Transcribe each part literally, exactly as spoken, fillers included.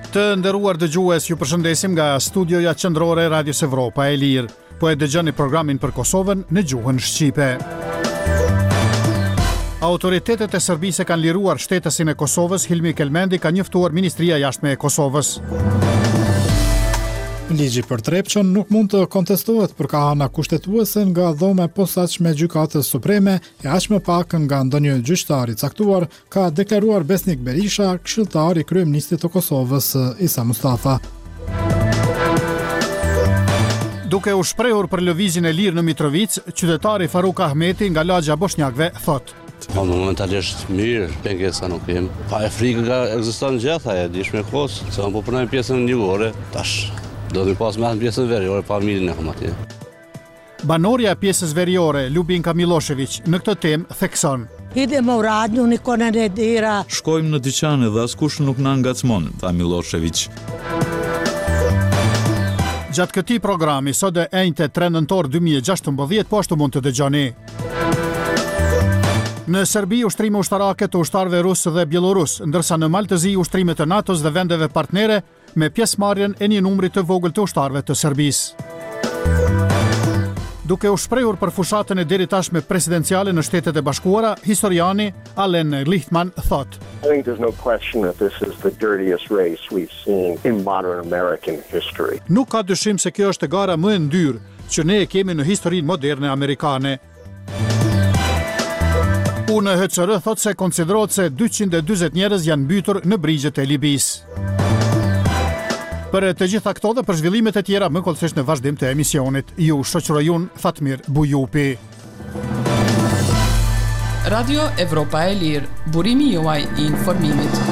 Të nderuar dëgjues, ju përshëndesim nga studioja qendrore e Radios Evropa e Lirë. Po e dëgjoni programin për Kosovën në gjuhën shqipe. Autoritetet e Serbisë kanë liruar shtetesin e Kosovës, Hilmi Kelmendi ka njoftuar Ministria e Jashtme e Kosovës. Ligji për Trepçën nuk mund të kontestohet për ka ana kushtetuese nga dhoma e posaçme e Gjykatës Supreme e aq më pak nga ndonjë gjyqtar i caktuar, ka deklaruar Besnik Berisha, këshilltar i kryeministit të Kosovës Isa Mustafa. Duke u shprehur për lëvizjen e lirë në Mitrovic, qytetari Faruk Ahmeti nga lagja bosnjakëve thot: Po momentalisht mirë, pengesa nuk kem. Pa e frikë nga ekziston gjitha, e dish me kohës, se unë po punoj pjesën njëvorë, tash do të pas me atë pjesën veriore, pa familjen e kam atje. Banorja e pjesës veriore, Ljubinka Milošević, në këtë temë thekson: Idemo u radnju, niko ne dira. Shkojmë në dyqan dhe askush nuk na ngacmon, tha Milošević. Gjatë këtij programi, sot e enjte tre nëntor dy mijë e gjashtëmbëdhjetë, po ashtu mund të dëgjoni. Në Serbi, ushtrime ushtarake të ushtarëve rusë dhe bielorus, ndërsa në Maltëzi ushtrime të NATO-s dhe vendeve partnere me pjesëmarrjen e një numri të vogël të ushtarëve të Serbisë. Duke u shprehur për fushatën e deri tashme presidenciale në Shtetet e Bashkuara, historiani Alen Lichtman thot: I think there's no question that this is the dirtiest race we've seen in modern American history. Nuk ka dyshim se kjo është e gara më e ndyrë që ne e kemi në historinë moderne amerikane. U N H C R thot se konsiderohet se dyqind e dyzet njerëz janë mbytur në brigjet e Libisë. Për të gjitha këto dhe për zhvillimet e tjera më kollësisht në vazhdim të emisionit, ju shoqëroj unë Fatmir Bujupi. Radio Evropa e Lirë, burimi juaj i informimit.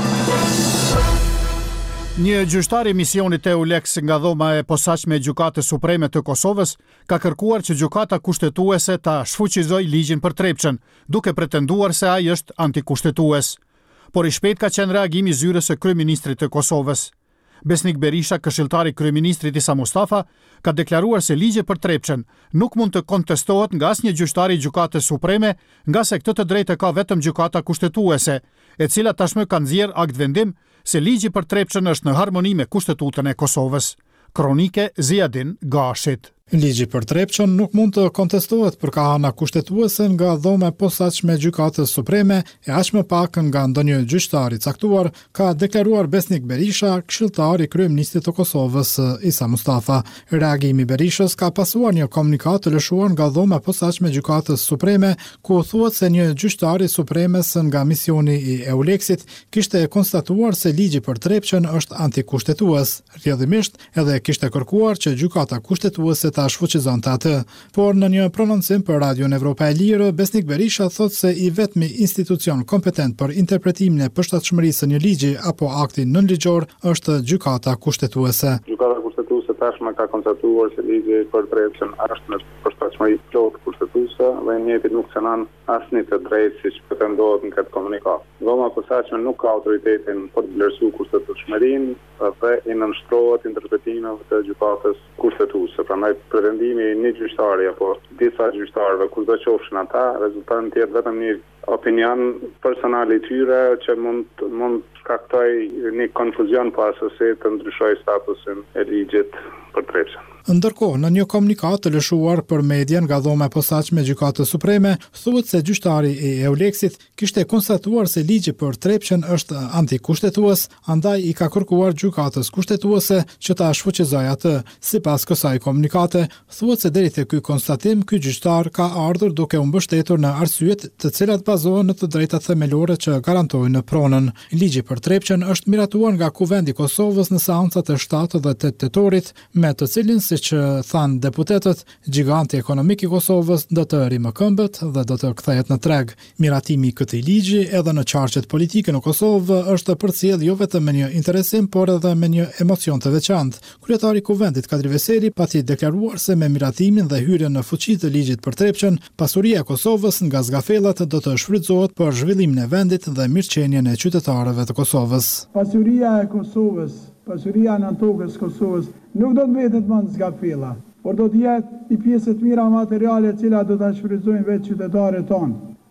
Një gjyqtar i misionit EULEX nga dhoma e posaçme e Gjykatës Supreme të Kosovës ka kërkuar që gjykata kushtetuese ta shfuqizojë ligjin për Trepçën, duke pretenduar se ai është antikushtetues. Por i shpejt ka qenë reagimi i zyrës së kryeministrit të Kosovës. Besnik Berisha, këshilltari i kryeministrit Isa Mustafa, ka deklaruar se ligji për Trepçën nuk mund të kontestohet nga asnjë gjyqtar i Gjykatës Supreme, nga se këtë të drejtë ka vetëm gjykata kushtetuese, e cila tashmë ka nxjerr akt vendim se ligji për Trepçën është në harmoni me Kushtetutën e Kosovës. Kronike Ziadin Gashit. Ligji për Trepçën nuk mund të kontestohet për ka ana kushtetuese nga dhoma e posaçme e Gjykatës Supreme e aq më pak nga ndonjë gjyqtar i caktuar, ka deklaruar Besnik Berisha, këshilltar i kryeministit të Kosovës Isa Mustafa. Reagimi i Berishës ka pasuar një komunikat të lëshuar nga dhoma e posaçme e Gjykatës Supreme, ku thuhet se një gjyqtar i Supremes nga misioni i EULEX-it kishte konstatuar se ligji për Trepçën është antikushtetues. Rrjedhimisht edhe kishte kërkuar që gjykata kushtetuese ta shfuqizonte atë. Por në një prononcim për Radion Evropa e Lirë, Besnik Berisha thot se i vetmi institucion kompetent për interpretimin e përshtatshmërisë së një ligji apo akti nënligjor është gjykata kushtetuese. Gjykata kushtetuese tashmë ka konstatuar se ligji për Trepçën është në përshtatshmëri plot kushtetuese dhe njëti nuk cënon asnjë të drejtë siç pretendohet në këtë komunikat. Dhoma e posaçme nuk ka autoritetin për të vlerësuar kushtetueshmërinë dhe i nënshtrohet interpretimeve të gjykatës kushtetuese. Prandaj pretendimi i një gjyqtari apo disa gjyqtarëve, kudo qofshin ata, rezulton të jetë vetëm një opinion personal i tyre që mund mund shkaktojë një konfuzion pas asaj të ndryshojë statusin e ligjit për Trepçën. Ndërkohë, në një komunikat të lëshuar për media nga dhoma e posaçme e Gjykatës Supreme, thuhet se gjyqtari i EULEX-it kishte konstatuar se ligji për Trepçën është antikushtetues, andaj i ka kërkuar gjykatës kushtetuese që ta shfuqizojë atë. Sipas kësaj komunikate, thuhet se deri te ky konstatim, ky gjyqtar ka ardhur duke u mbështetur në arsyet të cilat bazohen në të drejtat themelore që garantojnë pronën. Ligji për Trepçën është miratuar nga Kuvendi i Kosovës në seancat e shtatë dhe tetë tetorit, me të cilin si që thanë deputetët, giganti ekonomik i Kosovës do të rimë këmbët dhe do të kthehet në treg. Miratimi i këtij ligji edhe në qarqet politike në Kosovë është përcjell jo vetëm me një interesim, por edhe me një emocion të veçantë. Kryetari i Kuvendit Kadri Veseli pati deklaruar se me miratimin dhe hyrjen në fuqi të ligjit për Trepçën, pasuria e Kosovës nga zgafellat do të shfrytëzohet për zhvillimin e vendit dhe mirëqenien e qytetarëve të Kosovës. Pasuria e Kosovës Pasuria në tokës Kosovës nuk do të mbetet më në zgafella, por do të jetë i pjesë të mira materiale cila do të shfrytëzojnë vetë qytetarët tonë.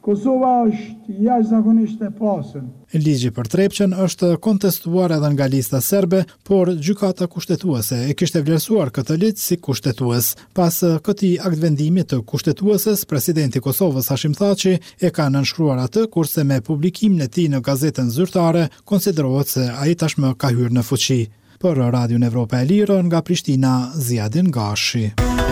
Kosova është jashtëzakonisht e pasur. Ligji për Trepçen është kontestuar edhe nga lista serbe, por gjykata kushtetuese e kishte vlerësuar këtë ligj si kushtetues. Pas këtij aktvendimi të kushtetueses, presidenti i Kosovës Hashim Thaçi e ka nënshkruar atë, kurse me publikimin e tij në gazetën zyrtare konsiderohet se ai tashmë ka hyrë në fuqi. Për Radion Evropa e Lirë nga Prishtina, Ziadin Gashi.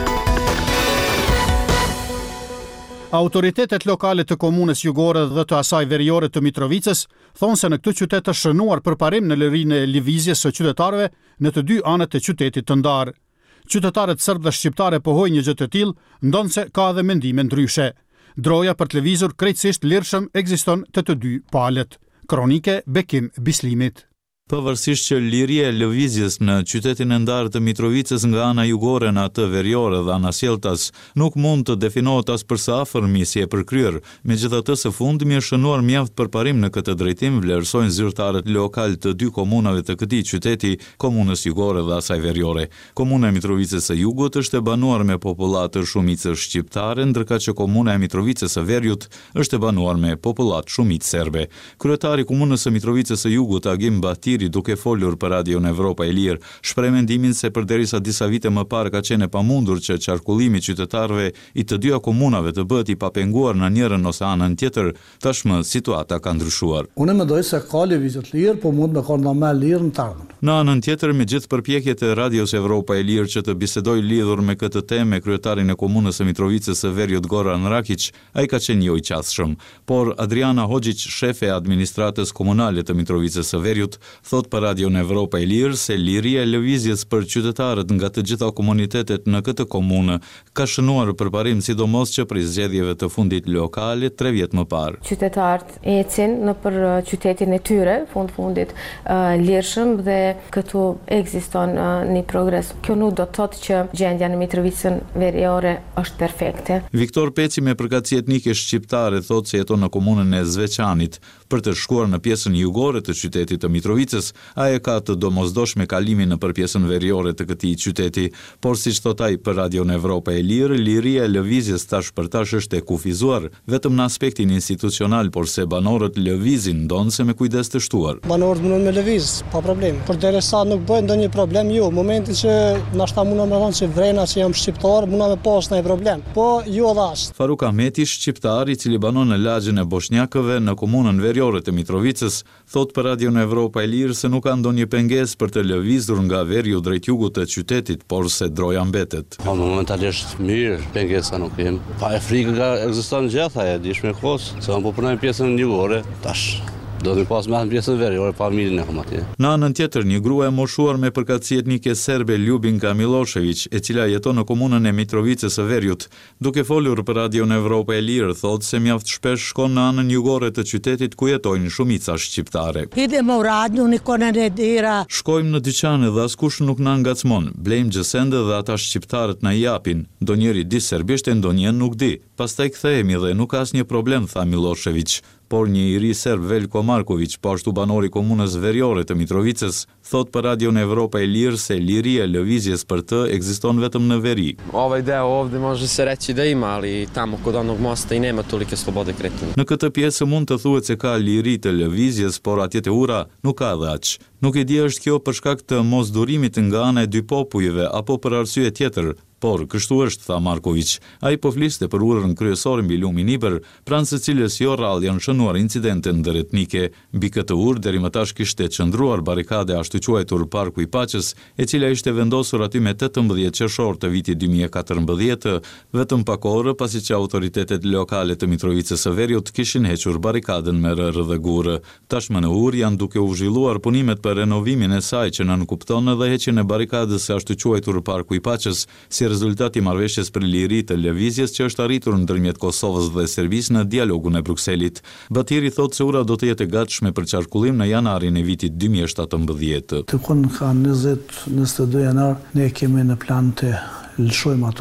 Autoritetet lokale të komunës jugore dhe të asaj veriore të Mitrovicës thonë se në këtë qytet është shënuar përparim në lirinë e lëvizjes së qytetarëve në të dy anët e qytetit të ndarë. Qytetarët serb dhe shqiptare pohojnë një gjë të tillë, ndonse ka edhe mendime ndryshe. Droja për të lëvizur krejtësisht lirshëm ekziston të të dy palët. Kronike Bekim Bislimit. Pavarësisht që liria e lëvizjes në qytetin e ndarë të Mitrovicës nga ana jugore në atë veriore dhe ana Sjeltas nuk mund të definohet as për sa afër misi e përkryer. Megjithatë, së fundmi është shënuar mjaft përparim në këtë drejtim, vlerësojnë zyrtarët lokal të dy komunave të këtij qyteti, komunës jugore dhe asaj veriore. Komuna e Mitrovicës së Jugut është e banuar me popullatër shumicë shqiptare, ndërka që komuna e Mitrovicës së Veriut është e banuar me popullat shumicë serbe. Kryetari i komunës së Mitrovicës së Jugut, Agim Bahti, duke folur për Radion Evropa e Lirë, shpreh mendimin se përderisa disa vite më parë ka qenë e pamundur që qarkullimi i qytetarëve i të dyja komunave të bëhet i papenguar në njërin ose anën tjetër, tashmë situata ka ndryshuar. Unë mendoj se ka lëvizje të lirë, po mund me ka më lirë në të ardhmen. Në anën tjetër, me gjithë përpjekjet e Radios Evropa e Lirë që të bisedoj lidhur me këtë temë me kryetarin e komunës së Mitrovicës së Veriut Goran Rakić, ai ka qenë jo i qasshëm, por Adriana Hoxhić, shefe e administratës komunale të Mitrovicës së Veriut, thot për Radion Evropa e Lirë se liria e lëvizjes për qytetarët nga të gjitha komunitetet në këtë komunë ka shënuar përparim, sidomos që prej zgjedhjeve të fundit lokale tre vjet më parë. Qytetarët ecin në për qytetin e tyre, fund fundit uh, lirshëm dhe këtu ekziston uh, një progres. Kjo nuk do të thotë që gjendja në Mitrovicën veriore është perfekte. Viktor Peci me përkatësi etnike shqiptare thotë se jeton në komunën e Zveçanit. Për të shkuar në pjesën jugore të qytetit të Mitrovicës, ai ka të domosdoshme kalimin në për pjesën veriore të këtij qyteti, por siç thot ai për Radion Evropa e Lirë, liria e lëvizjes tash për tash është e kufizuar vetëm në aspektin institucional, por se banorët lëvizin ndonse me kujdes të shtuar. Banorët mundon me lëviz pa problem. Përderisa nuk bëhet ndonjë problem, jo, momenti që na shta mundon me thonë se vrena që jam shqiptar, mundon me pas ndonjë problem. Po jo dash. Faruk Ahmeti, shqiptar i cili banon në lagjën e Boshnjakëve në komunën veriore të Mitrovicës, thot për Radion Evropa e Lirë se nuk ka ndonjë pengesë për të lëvizur nga veriu drejt jugut të qytetit, por se droja mbetet. Po momentalisht mirë, pengesa nuk kem. Pa e frikë nga ekziston gjitha e dishme kos, se unë po punoj pjesën jugore, tash do të pas më pjesën veriore pa familjen e kam atje. Në anën tjetër, një grua e moshuar me përkatësi etnike serbe, Ljubinka Milošević, e cila jeton në komunën e Mitrovicës së Veriut, duke folur për Radion Evropa e Lirë, thotë se mjaft shpesh shkon në anën jugore të qytetit ku jetojnë shumica shqiptare. Idemo u radnju në konën e dera. Shkojmë në dyqane dhe askush nuk na ngacmon. Blejmë gjësende dhe ata shqiptarët na japin. Ndonjëri di serbisht e ndonjën nuk di. Pastaj kthehemi dhe nuk ka asnjë problem, tha Milošević. Por një i ri serb, Veljko Marković, po ashtu banori komunës veriore të Mitrovicës, thot për Radion Evropa e Lirë se liria e lëvizjes për të ekziston vetëm në veri. Ovaj deo ovdje može se reći da ima, ali tamo kod onog mosta i nema tolike slobode kretanja. Në këtë pjesë mund të thuhet se ka liri të lëvizjes, por atje te ura nuk ka dhe aq. Nuk e di është kjo për shkak të mosdurimit nga ana e dy popujve apo për arsye tjetër. Por kështu është, tha Marković. Ai po fliste për urën kryesore mbi lumin Iber, pranë së cilës jo rrallë janë shënuar incidente ndëretnike. Mbi këtë urë deri më tash kishte qëndruar barikade ashtu quajtur Parku i Paqës, e cila ishte vendosur aty me tetëmbëdhjetë qershor të vitit dy mijë e katërmbëdhjetë, vetëm pak orë pasi që autoritetet lokale të Mitrovicës së Veriut kishin hequr barikadën me rrë dhe gurë. Tashmë në urë janë duke u zhvilluar punimet për renovimin e saj që nënkupton edhe heqjen e barikadës së ashtu quajtur Parku i Paqës, si rezultati i marrëveshjes për liri të lëvizjes që është arritur ndërmjet Kosovës dhe Serbisë në dialogun e Brukselit. Batiri thotë se ura do të jetë e gatshme për qarkullim në janarin e vitit dy mijë e shtatëmbëdhjetë. Të kun ka njëzet njëzet e dy janar, ne kemi në plan të lëshojmë atur,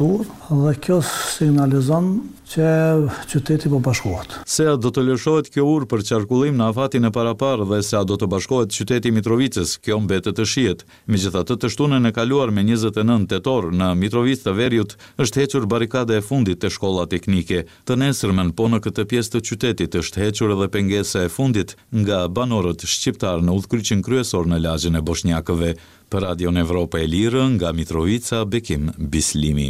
dhe kjo signalizon që qyteti po bashkohet. Se a do të lëshohet kjo urë për qarkullim në afatin e paraparë dhe se a do të bashkohet qyteti Mitrovicës, kjo mbetet të shihet. Megjithatë, të shtunën e kaluar me njëzet e nëntë tetor në Mitrovicë të Veriut është hequr barikada e fundit të shkolla teknike. Të nesërmen, po në këtë pjesë të qytetit është hequr edhe pengesa e fundit nga banorët shqiptar në udhkryqin kryesor në lagjin e bosnjakëve. Për Radion Evropa e Lirë, nga Mitrovica, Bekim Bislimi.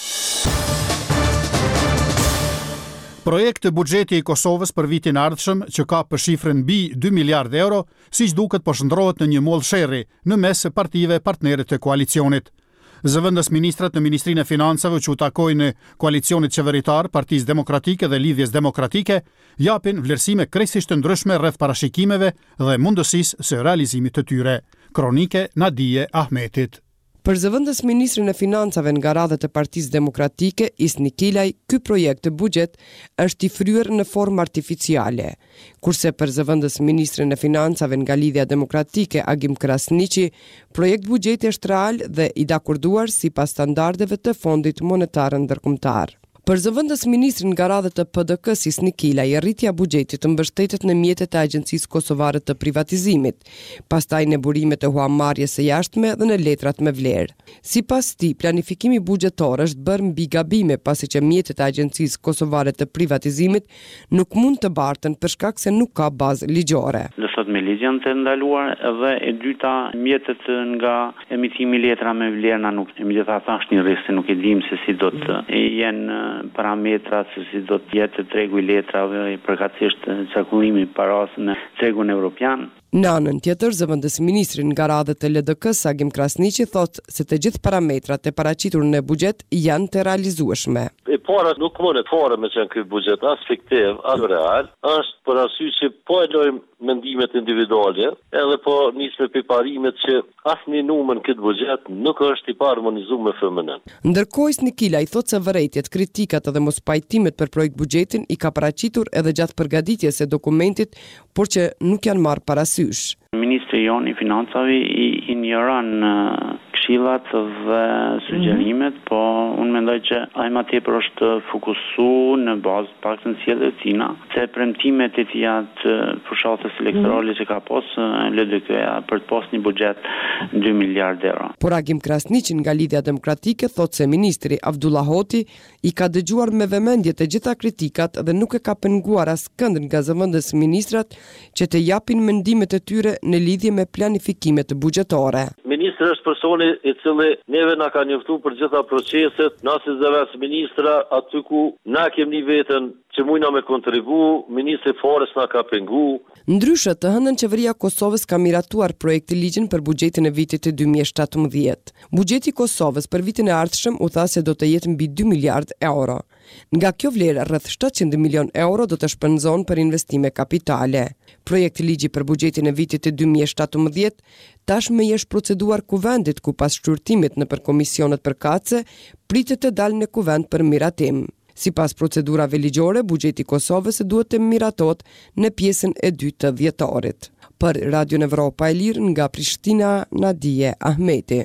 Projekti buxheti i Kosovës për vitin e ardhshëm, që ka për shifrën mbi dy miliardë euro, siç duket po shndrohet në një mollë sherri në mes partive partnerët të koalicionit. Zëvendës ministrat në Ministrinë e Financave që u takojnë në koalicionit qeveritar, Partisë Demokratike dhe Lidhjes Demokratike, japin vlerësime krejtësisht të ndryshme rreth parashikimeve dhe mundësisë së realizimit të tyre. Kronike Nadije Ahmetit. Për zëvendës ministrin e Financave nga radhët e Partisë Demokratike, Isni Kilaj, ky projekt të buxhet është i fryer në formë artificiale, kurse për zëvendës ministrin e Financave nga Lidhja Demokratike, Agim Krasniqi, projekt buxheti është real dhe i dakorduar sipas standardeve të Fondit Monetar Ndërkombëtar. Për zëvendës ministrin nga radhët të P D K-s Isni Kilaj, rritja e buxhetit mbështetet në mjetet e Agjencisë Kosovare të Privatizimit, pastaj në burimet e huammarrjes së jashtme dhe në letrat me vlerë. Sipas tij, planifikimi buxhetor është bërë mbi gabime pasi që mjetet e Agjencisë Kosovare të Privatizimit nuk mund të barten për shkak se nuk ka bazë ligjore. Do thot me ligj janë të ndaluar edhe e dyta mjetet nga emitimi letra me vlerë na nuk. Megjithatë është një rrezik, nuk e dim se si do të jenë parametrat se si do të jetë tregu i letrave i përkatësisht qarkullimi paras në tregun evropian. Në anën tjetër, zëvendës ministrin nga radhët të L D K-s Agim Krasniqi thot se të gjithë parametrat e paraqitur në buxhet janë të realizueshme. E para nuk mund të fare me qenë ky buxhet as fiktiv, as real, është për arsye që po e lojmë mendimet individuale, edhe po nisme për parimet që asnjë numër në këtë buxhet nuk është i harmonizuar me F M N. Ndërkohë Isni Kilaj thot se vërejtjet, kritikat dhe mos pajtimet për projekt buxhetin i ka paraqitur edhe gjatë përgatitjes së dokumentit, por që nuk janë marrë parasysh. Ministri jon i Financave i injoron këshillat dhe sugjerimet, mm-hmm. po unë mendoj që ai më tepër është fokusuar në bazë paktën sjellje të tina, se premtimet e tija të fushatës elektorale mm-hmm. që ka pas L D K-ja për të pas një buxhet dy miliardë euro. Por Agim Krasniqi nga Lidhja Demokratike thot se ministri Abdullah Hoti i ka dëgjuar me vëmendje të gjitha kritikat dhe nuk e ka penguar askënd nga zëvendës ministrat që të japin mendimet e tyre në lidhje me planifikimet buxhetore. Ministri është personi i cili neve na ka njoftuar për gjitha proceset, na si zëvendës ministra aty ku na kemi veten që mujna me kontribu, ministri fare s'na ka pengu. Ndryshe, të hënën qeveria Kosovës ka miratuar projekti ligjin për buxhetin e vitit të dy mijë e shtatëmbëdhjetë. Buxheti i Kosovës për vitin e ardhshëm u tha se do të jetë mbi dy miliardë euro. Nga kjo vlerë, rreth shtatëqind milion euro do të shpenzon për investime kapitale. Projekti ligji për buxhetin e vitit të dy mijë e shtatëmbëdhjetë tashmë i është proceduar kuvendit ku pas shqyrtimit në për komisionet përkatëse pritet të dalë në kuvend për miratim. Sipas procedurave ligjore, buxheti i Kosovës duhet të miratohet në pjesën e dytë të dhjetorit. Për Radion Evropa e Lirë nga Prishtina, Nadije Ahmeti.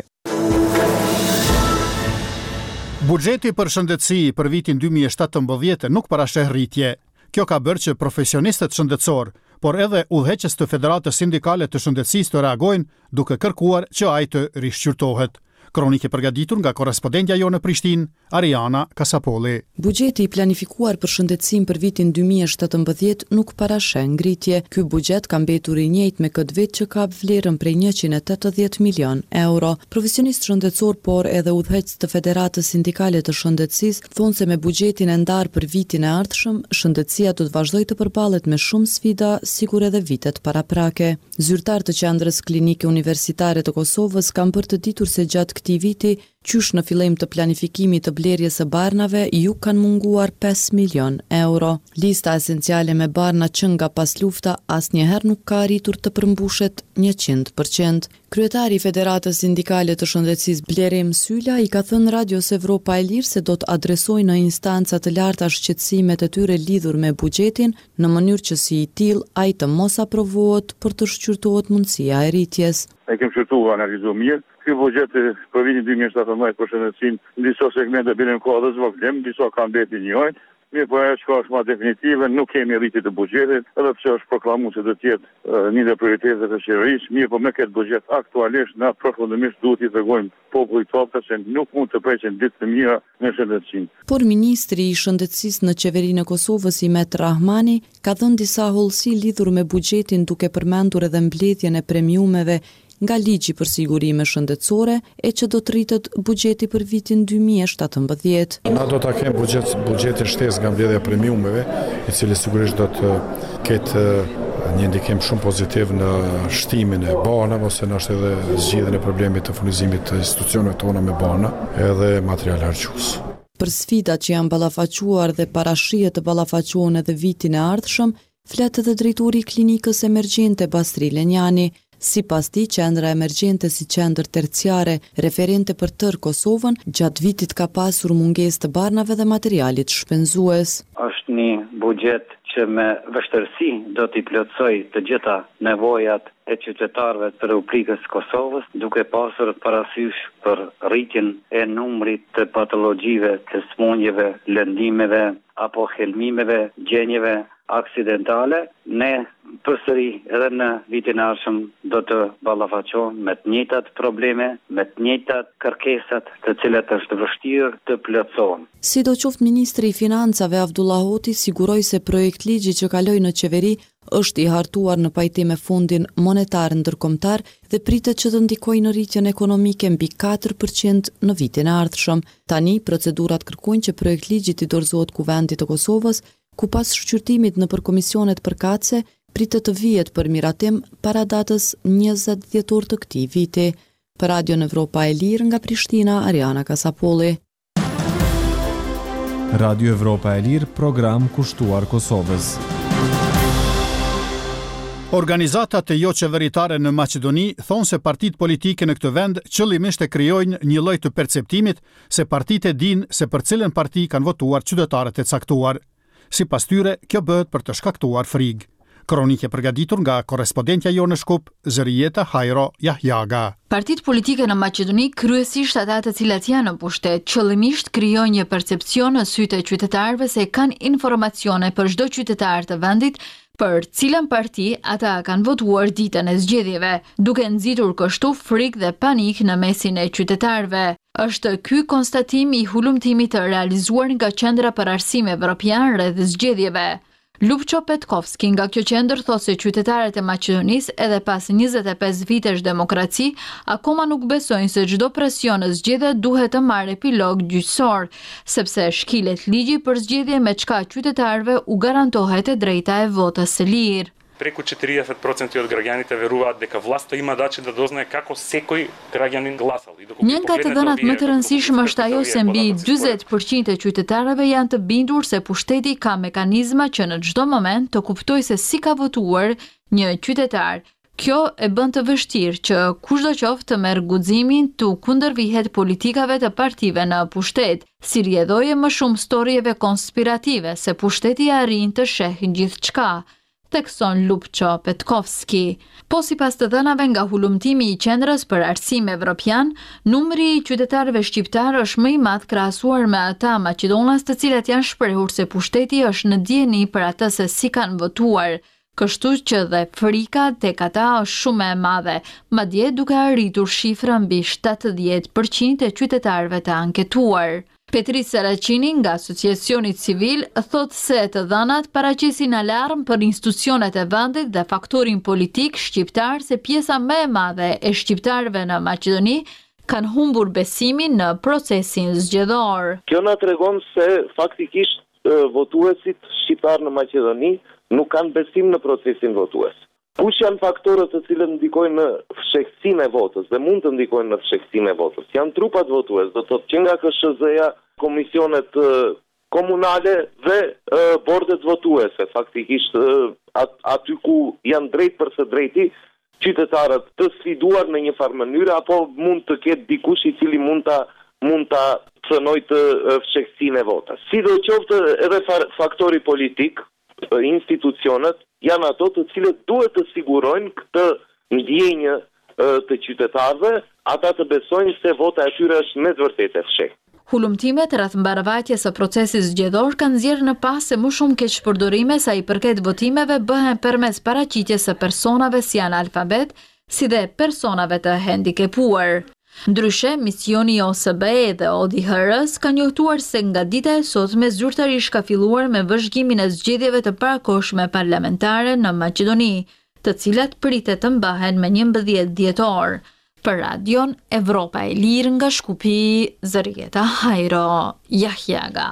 Buxheti për shëndetësi për vitin dy mijë e shtatëmbëdhjetë nuk parasheh rritje. Kjo ka bërë që profesionistët shëndetësor, por edhe udhëheqës të Federatës Sindikale të Shëndetësisë të reagojnë duke kërkuar që ai të rishqyrtohet. Kronike përgatitur nga korrespondentja jo në Prishtinë, Ariana Kasapolli. Buxheti i planifikuar për shëndetësinë për vitin dy mijë e shtatëmbëdhjetë nuk parasheh ngritje. Ky buxhet ka mbetur i njëjtë me këtë vit që ka vlerën prej njëqind e tetëdhjetë milion euro. Profesionistë shëndetësor, por edhe udhëheqës të Federatës Sindikale të Shëndetësisë thonë se me buxhetin e ndarë për vitin e ardhshëm, shëndetësia do të vazhdojë të përballet me shumë sfida, sikur edhe vitet paraprake. Zyrtar të Qendrës Klinike Universitare të Kosovës kanë bërë të ditur se gjatë këtij viti, qysh në fillim të planifikimit të blerjes së barnave, ju kanë munguar pesë milion euro. Lista esenciale me barna që nga pas lufta asnjëherë nuk ka arritur të përmbushet njëqind përqind. Kryetari i Federatës Sindikale të Shëndetësisë Blerim Syla i ka thënë Radios Evropa e Lirë se do të adresojnë në instanca të larta shqetësimet e tyre lidhur me buxhetin në mënyrë që si i tillë ai të mos aprovohet për të shqyrtuar mundësia e rritjes. E kem shqyrtuar analizuar mirë. Ky buxhet për vitin dy mijë e shtatëmbëdhjetë për shëndetësinë në disa segmente bile ka edhe zvogëlim, disa kanë mbeti njëjtë. Mirë, po ajo që është më definitive, nuk kemi rritje të buxhetit, edhe pse është proklamuar se do të jetë një ndër prioritetet e qeverisë. Mirë, po me këtë buxhet aktualisht na përfundimisht duhet t'i tregojmë popullit tonë se nuk mund të preqen ditë të mira në shëndetësinë. Por ministri i shëndetësisë në qeverinë e Kosovës, Imet Rahmani, ka dhënë disa hollësi lidhur me buxhetin, duke përmendur edhe mbledhjen e premiumeve nga ligji për sigurime shëndetësore e që do të rritet buxheti për vitin dy mijë e shtatëmbëdhjetë. Na do ta kemi buxhet buxheti shtesë nga mbledhja e premiumeve, i cili sigurisht do të ketë një ndikim shumë pozitiv në shtimin e banave ose në ashtë edhe zgjidhjen e problemit të furnizimit të institucioneve tona me bana edhe material hargjues. Për sfidat që janë ballafaquar dhe parashihet të ballafaqohen edhe vitin e ardhshëm, flet edhe drejtori i klinikës emergjente Bastri Lenjani. Si pas ti, qendra emergjente si qendër terciare referente për tërë Kosovën, gjatë vitit ka pasur mungesë të barnave dhe materialit shpenzues. Është një buxhet që me vështirësi do t'i plotësoj të gjitha nevojat e qytetarëve të Republikës Kosovës, duke pasur parasysh për rritjen e numrit të patologjive, të smundjeve, lëndimeve apo helmimeve, gjenjeve aksidentale. Ne përsëri edhe në vitin e ardhshëm do të ballafaqohemi me të njëjtat probleme, me të njëjtat kërkesat, të cilat është vështirë të plotësohen. Sidoqoftë, ministri i Financave Avdullah Hoti siguroi se projekt ligji që kaloi në qeveri është i hartuar në pajtim me Fondin Monetar Ndërkombëtar dhe pritet që të ndikojë në rritjen ekonomike mbi katër përqind në vitin e ardhshëm. Tani procedurat kërkojnë që projekt ligji të dorëzohet Kuvendit të Kosovës, ku pas shqyrtimit në përkomisionet përkatëse pritet të vihet për miratim para datës njëzet dhjetor të këtij viti. Për Radio Evropa e Lirë nga Prishtina, Ariana Kasapolli. Radio Evropa e Lirë, program kushtuar Kosovës. Organizatat e jo qeveritare në Maqedoni thonë se partitë politike në këtë vend qëllimisht e krijojnë një lloj të perceptimit se partitë e dinë se për cilën parti kanë votuar qytetarët e caktuar. Sipas tyre, kjo bëhet për të shkaktuar frikë. Kronike përgatitur nga korrespondentja jo në Shkup, Zërijeta Hajro Jahjaga. Partitë politike në Maqedoni, kryesisht ata të cilat janë në pushtet, qëllimisht krijojnë një percepcion në sytë e qytetarëve se kanë informacione për çdo qytetar të vendit për cilën parti ata kanë votuar ditën e zgjedhjeve, duke nxitur kështu frikë dhe panik në mesin e qytetarëve. Është ky konstatim i hulumtimit të realizuar nga Qendra për Arsim Evropian rreth zgjedhjeve. Lupço Petkovski nga kjo qendër thotë se qytetarët e Maqedonisë edhe pas njëzet e pesë vitesh demokraci, akoma nuk besojnë se çdo presion në zgjedhje duhet të marrë epilog gjyqësor, sepse shkilet ligji për zgjedhje me çka qytetarëve u garantohet e drejta e votës së lirë. Преку четиридесет проценти од граѓаните веруваат дека власта има дачи да дознае како секој граѓанин гласал. Një nga të dhënat më të rëndësishme është ajo se mbi dyzet përqind e qytetarëve janë të bindur se pushteti ka mekanizma që në çdo moment të kuptojë se si ka votuar një qytetar. Kjo e bën të vështirë që kushdo qoftë të merr guximin të kundërvihet politikave të partive në pushtet, si rrjedhoje më shumë storjeve konspirative se pushteti arrin të shehë gjithçka, thekson Lupço Petkovski. Po sipas të dhënave nga hulumtimi i Qendrës për Arsim Evropian, numri i qytetarëve shqiptar është më i madh krahasuar me ata maqedonas të cilat janë shprehur se pushteti është në dieni për atë se si kanë votuar, kështu që dhe frika tek ata është shumë e madhe, madje duke arritur shifra mbi shtatëdhjetë përqind e qytetarëve të anketuar. Petri Saracini nga Asociacioni Civil thot se të dhënat paraqesin alarm për institucionet e vendit dhe faktorin politik shqiptar se pjesa më e madhe e shqiptarëve në Maqedoni kanë humbur besimin në procesin zgjedhor. Kjo na tregon se faktikisht votuesit shqiptar në Maqedoni nuk kanë besim në procesin votues. Kush janë faktorët të cilët ndikojnë në fshehtësinë e votës dhe mund të ndikojnë në fshehtësinë e votës? Janë trupat votues, do të thotë që nga K S Z-ja, komisionet komunale dhe bordet votuese. Faktikisht aty ku janë drejt për së drejti qytetarët të sfiduar në një farë mënyrë, apo mund të ketë dikush i cili mund ta mund ta cënojë të fshehtësinë e votës. Sidoqoftë edhe faktori politik, institucionet janë ato të cilët duhet të sigurojnë këtë ndjenjë të qytetarëve, ata të besojnë se vota e tyre është me të vërtetë e fshehtë. Hulumtimet rreth mbarvajtjes së procesit zgjedhor kanë nxjerrë në pas se më shumë keqpërdorime sa i përket votimeve bëhen përmes paraqitjes së personave si analfabet, si dhe personave të hendikepuar. Ndryshe, misioni O S B E dhe O D I H R-s ka njohtuar se nga dita e sotme zyrtarisht ka filluar me vëzhgimin e zgjedhjeve të parakohshme parlamentare në Maqedoni, të cilat pritet të mbahen me njëmbëdhjetë dhjetor. Për radion Evropa e Lirë nga Shkupi, Zërieta Hajro, Jahjaga.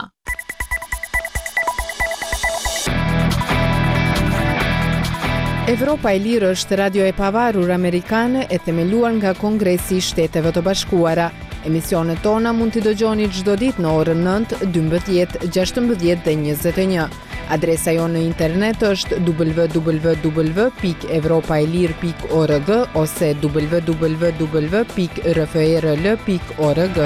Evropa e Lirë është radio e pavarur amerikane e themeluar nga Kongresi i Shteteve të Bashkuara. Emisionet tona mund t'i dëgjoni çdo ditë në orën nëntë, dymbëdhjetë, gjashtëmbëdhjetë dhe njëzet e një. Adresa jo në internet është w w w pikë evropaelir pikë org ose w w w pikë r f r l pikë org.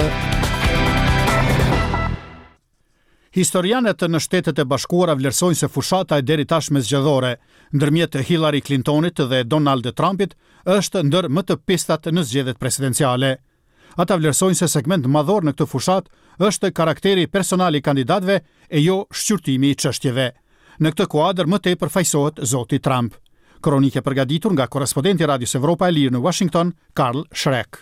Historianët në Shtetet e Bashkuara vlerësojnë se fushata e deri tashme zgjedhore ndërmjet Hillary Clintonit dhe Donald Trumpit është ndër më të pistat në zgjedhjet presidenciale. Ata vlerësojnë se segment madhor në këtë fushat është karakteri personal i kandidatëve e jo shqyrtimi i çështjeve. Në këtë kuadër më tepër fajsohet zoti Trump. Kronike përgatitur nga korrespondenti i Radios Evropa e Lirë në Washington, Karl Schreck.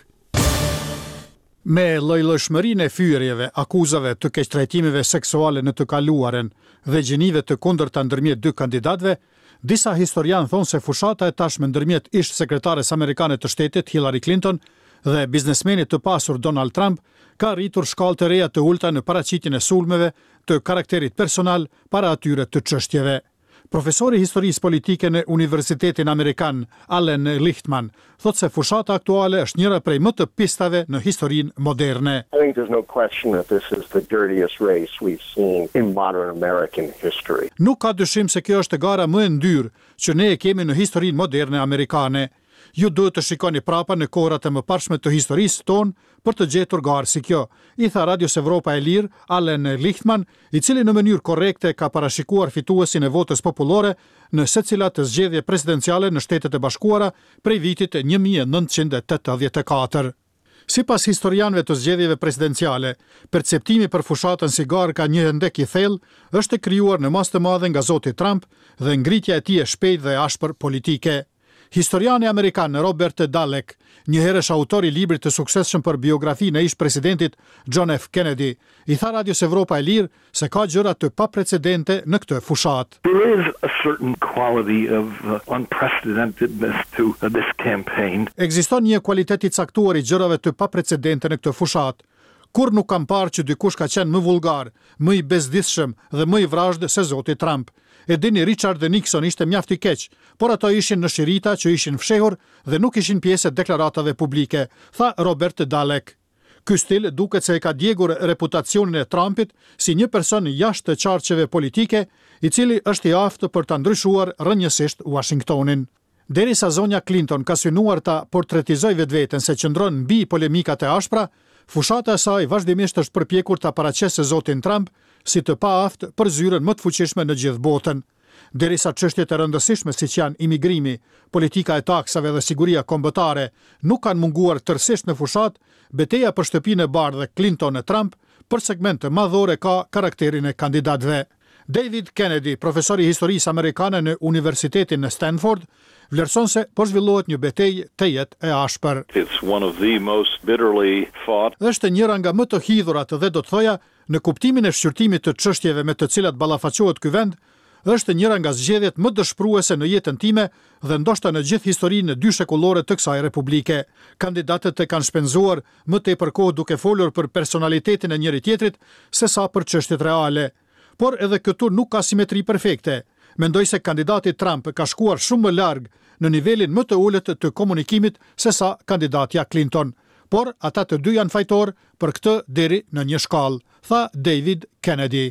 Me llojlojshmërinë e fyerjeve, akuzave të keqtrajtimeve seksuale në të kaluaren dhe gjenive të kundërta ndërmjet dy kandidatëve, disa historianë thonë se fushata e tashme ndërmjet ish sekretares amerikane të shtetit Hillary Clinton dhe biznesmenit të pasur Donald Trump ka rritur shkallë të reja të ulta në paraqitjen e sulmeve të karakterit personal para atyre të çështjeve. Profesori historisë politike në Universitetin Amerikan, Allen Lichtman, thotë se fushata aktuale është njëra prej më të pistave në historinë moderne. I think there's no question that this is the dirtiest race we've seen in modern American history. Nuk ka dyshim se kjo është gara më e ndyrë që ne e kemi në historinë moderne amerikane. Ju duhet të shikoni prapa në kohrat e mëparshme të historisë tonë për të gjetur garë si kjo, i tha Radios Evropa e Lirë, Allen Lichtman, i cili në mënyrë korrekte ka parashikuar fituesin e votës popullore në secilat të zgjedhje presidenciale në Shtetet e Bashkuara prej vitit një mijë e nëntëqind e tetëdhjetë e katër. Sipas historianëve të zgjedhjeve presidenciale, perceptimi për fushatën si garë ka një ndek i thellë është krijuar në mas të madhe nga zoti Trump dhe ngritja e tij e shpejtë dhe ashpër politike. Historiani amerikan Robert Dalek, njëherësh autor i librit të suksesshëm për biografinë e ish presidentit John F. Kennedy, i tha Radios Evropa e Lirë se ka gjëra të paprecedente në këtë fushat. There is a certain quality of uh, unprecedentedness to uh, this campaign. Ekziston një kualitet i caktuar i gjërave të paprecedente në këtë fushat. Kur nuk kam parë që dikush ka qenë më vulgar, më i bezdisshëm dhe më i vrazhd se zoti Trump. E dini Richard Nixon ishte mjaft i keq, por ato ishin në shirita që ishin fshehur dhe nuk ishin pjesë e deklaratave publike, tha Robert Dalek. Ky stil duket se e ka djegur reputacionin e Trumpit si një person jashtë të qarqeve politike, i cili është i aftë për ta ndryshuar rrënjësisht Washingtonin. Derisa zonja Clinton ka synuar ta portretizoj vetveten se qëndron mbi polemikat e ashpra, fushata e saj vazhdimisht është përpjekur ta paraqesë zotin Trump si të paaftë për zyrën më të fuqishme në gjithë botën. Derisa çështjet e rëndësishme siç janë imigrimi, politika e taksave dhe siguria kombëtare nuk kanë munguar tërësisht në fushat, betejë për shtëpinë e bardhë Clinton e Trump për segmente madhore ka karakterin e kandidatëve. David Kennedy, profesor i historisë amerikane në Universitetin në Stanford, vlerëson se po zhvillohet një betejë të jetë e ashpër. It's one of the most bitterly fought. Është njëra nga më të hidhurat dhe do të thoja në kuptimin e shqyrtimit të çështjeve me të cilat ballafaqohet ky vend, është njëra nga zgjedhjet më dëshpëruese në jetën time dhe ndoshta në gjithë historinë e dy shekullore të kësaj republike. Kandidatët e kanë shpenzuar më tepër kohë duke folur për personalitetin e njëri tjetrit se sa për çështjet reale. Por edhe këtu nuk ka simetri perfekte. Mendoj se kandidati Trump ka shkuar shumë më larg në nivelin më të ulët të komunikimit se sa kandidatja Clinton. Por ata të dy janë fajtor për këtë deri në një shkallë, tha David Kennedy.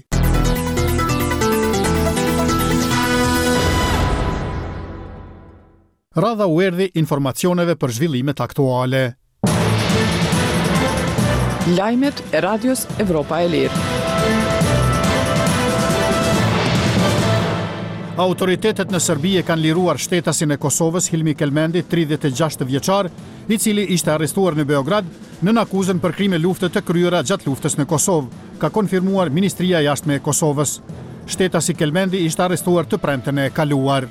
Radha u erdhi informacioneve për zhvillimet aktuale. Lajmet e Radios Evropa e Lirë. Autoritetet në Serbi e kanë liruar shtetasin e Kosovës Hilmi Kelmendi, tridhjetë e gjashtë vjeçar, i cili ishte arrestuar në Beograd në akuzën për krime lufte të kryera gjatë luftës në Kosovë, ka konfirmuar Ministria e Jashtme e Kosovës. Shtetasi Kelmendi ishte arrestuar të premten e kaluar.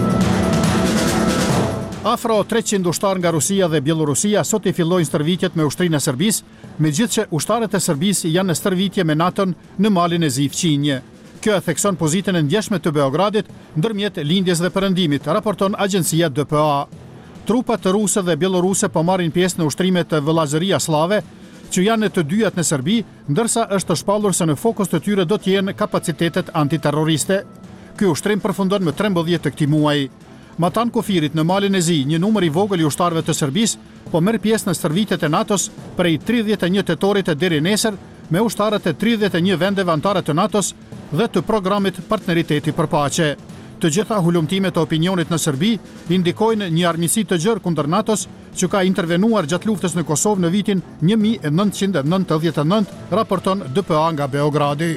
Afro treqind ushtar nga Rusia dhe Bielorusia sot i fillojnë stërvitjet me ushtrinë e Serbisë, megjithëse ushtarët e Serbisë janë në stërvitje me NATO-n në malin e Zi Fqinje. Kjo e thekson pozitën e ndjeshme të Beogradit ndërmjet lindjes dhe perëndimit, raporton agjencia D P A. Trupat ruse dhe bieloruse po marrin pjesë në ushtrimet të vëllazëria slave, që janë të dyjat në Serbi, ndërsa është shpallur se në fokus të tyre do të jenë kapacitetet antiterroriste. Ky ushtrim përfundon më trembëdhjetë të këtij muaji. Matan Kofirit në malin e Zi, një numër i vogël i ushtarëve të Serbisë, po merr pjesë në stërvitjet e NATO-s prej tridhjetë e një tetorit e deri nesër me ushtarët e tridhjetë e një vendeve anëtare të NATO-s dhe të programit Partneriteti për Paqe. Të gjitha hulumtimet e opinionit në Serbi indikojnë një armiqësi të gjerë kundër NATO-s që ka intervenuar gjatë luftës në Kosovë në vitin një mijë e nëntëqind e nëntëdhjetë e nëntë, raporton D P A nga Beogradi.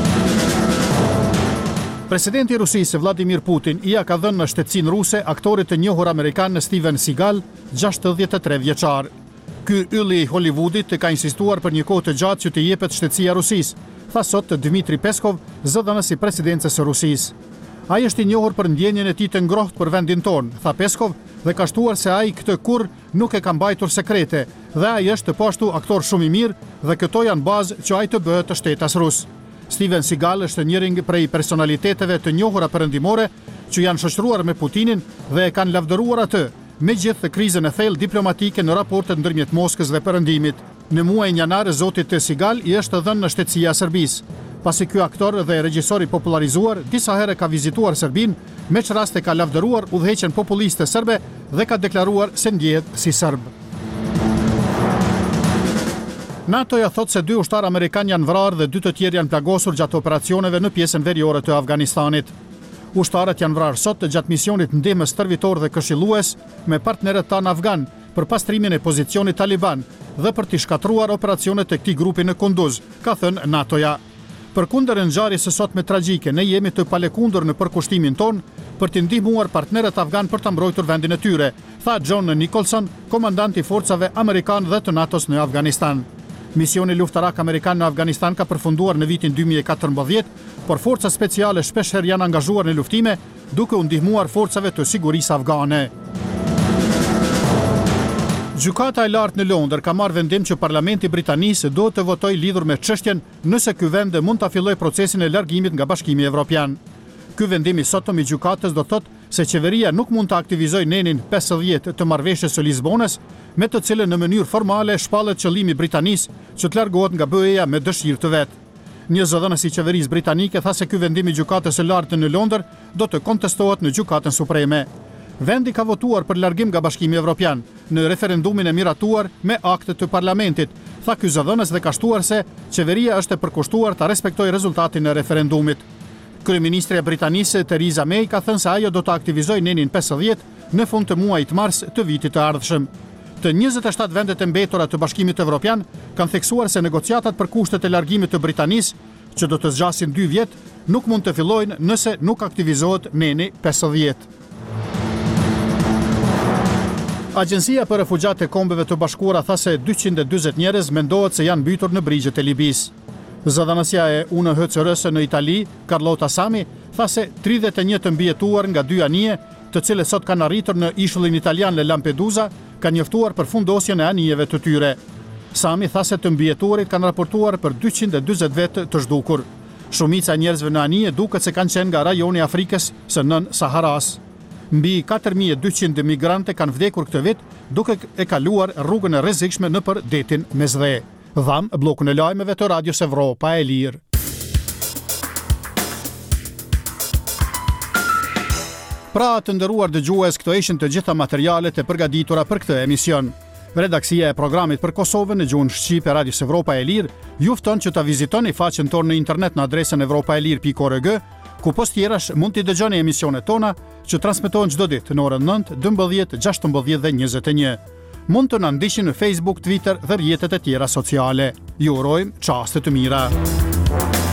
Presidenti i Rusisë Vladimir Putin i ja ka dhënë në shtetësinë ruse aktorit të njohur amerikan Steven Seagal, gjashtëdhjetë e tre vjeçar. Ky ylli i Hollywoodit ka insistuar për një kohë të gjatë që të jepet shtetësia Rusisë, tha sot Dmitri Peskov, zëdhënësi i presidencës së Rusisë. Ai është i njohur për ndjenjen e tij të ngrohtë për vendin tonë, tha Peskov, dhe ka shtuar se ai këtë kurrë nuk e ka mbajtur sekrete, dhe ai është po ashtu aktor shumë i mirë dhe këto janë bazë që ai të bëhet të shtetas rus. Steven Seagal është njëri prej personaliteteve të njohura perëndimore që janë shoqëruar me Putinin dhe e kanë lavdëruar atë, megjithë krizën e thellë diplomatike në raportet ndërmjet Moskës dhe Perëndimit. Në muajin janar zotit Seagal i është dhënë në shtetësia e Serbisë. Pasi ky aktor dhe regjisor i popularizuar disa herë ka vizituar Serbinë, me që raste ka lavdëruar udhëheqjen populiste serbe dhe ka deklaruar se ndjehet si serb. NATO-ja thot se dy ushtar amerikan janë vrarë dhe dy të tjerë janë plagosur gjatë operacioneve në pjesën veriore të Afganistanit. Ushtarët janë vrarë sot gjatë misionit ndihmës stërvitor dhe këshillues me partnerët tanë afgan për pastrimin e pozicionit Taliban dhe për t'i shkatruar operacionet e këtij grupi në Kunduz, ka thënë NATO-ja. Përkundër ngjarjes së sotme tragjike, ne jemi të palekundur në përkushtimin ton për t'i ndihmuar partnerët afgan për ta mbrojtur vendin e tyre, tha John Nicholson, komandant i forcave amerikan dhe të NATO-s në Afganistan. Misioni luftarak amerikan në Afganistan ka përfunduar në vitin dy mijë e katërmbëdhjetë, por forcat speciale shpeshherë janë angazhuar në luftime, duke u ndihmuar forcave të sigurisë afgane. Gjykata e lartë në Londër ka marrë vendim që Parlamenti Britanisë do të votojë lidhur me çështjen nëse ky vend mund ta fillojë procesin e largimit nga Bashkimi Evropian. Ky vendim i sotëm i gjykatës do thotë se qeveria nuk mund të aktivizojë nenin pesëdhjetë të marrëveshjes së Lisbonës, me të cilën në mënyrë formale shpallet qëllimi britanisë që të largohet nga B E-ja me dëshirë të vet. Një zëdhënës i qeverisë britanike tha se ky vendim i gjykatës së lartë në Londër do të kontestohet në gjykatën supreme. Vendi ka votuar për largim nga Bashkimi Evropian në referendumin e miratuar me akte të parlamentit, tha ky zëdhënës dhe ka shtuar se qeveria është e përkushtuar ta respektojë rezultatin e referendumit. Kryeministrja britanisë Theresa May ka thënë se ajo do të aktivizojë nenin pesëdhjetë në fund të muajit mars të vitit të ardhshëm. Të njëzet e shtatë vendet e mbetura të Bashkimit Evropian kanë theksuar se negociatat për kushtet e largimit të Britanisë, që do të zgjasin dy vjet, nuk mund të fillojnë nëse nuk aktivizohet neni pesëdhjetë. Agjencia për refugjat e Kombeve të Bashkuara tha se dyqind e dyzet njerëz mendohet se janë mbytur në brigjet e Libisë. Zëdhënësja e U N H C R-s në Itali, Carlota Sami, tha se tridhjetë e një të mbijetuar nga dy anije, të cilët sot kanë arritur në ishullin italian në Lampedusa, kanë njoftuar për fundosjen e anijeve të tyre. Sami tha se të mbijetuarit kanë raportuar për dyqind e dyzet vetë të zhdukur. Shumica e njerëzve në anije duket se kanë qenë nga rajoni i Afrikës së nën Saharas. Mbi katër mijë e dyqind migrante kanë vdekur këtë vit, duke e kaluar rrugën e rrezikshme nëpër detin Mesdhe. Dham bllokun e lajmeve të Radios Evropa e Lirë. Pra të nderuar dëgjues, këto ishin të gjitha materialet e përgatitura për këtë emision. Redaksia e programit për Kosovën në gjuhën shqipe Radios Evropa e Lirë ju fton që ta vizitoni faqen tonë në internet në adresën evropaelir pikë org, ku post tjerash mund t'i dëgjoni emisionet tona që transmetohen çdo ditë në orën nëntë, dymbëdhjetë, gjashtëmbëdhjetë dhe njëzet e një. Mund të na ndiqni në Facebook, Twitter dhe rrjetet e tjera sociale. Ju urojmë çaste të mira.